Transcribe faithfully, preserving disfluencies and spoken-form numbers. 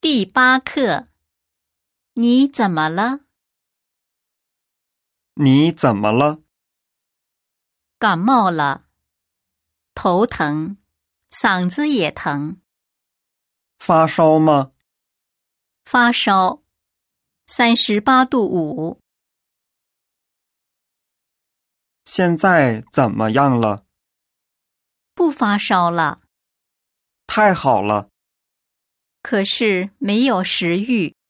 第八课，你怎么了？ 你怎么了？ 感冒了，头疼，嗓子也疼。 发烧吗？ 发烧，三十八度五。 现在怎么样了？ 不发烧了， 太好了。 可是没有食欲。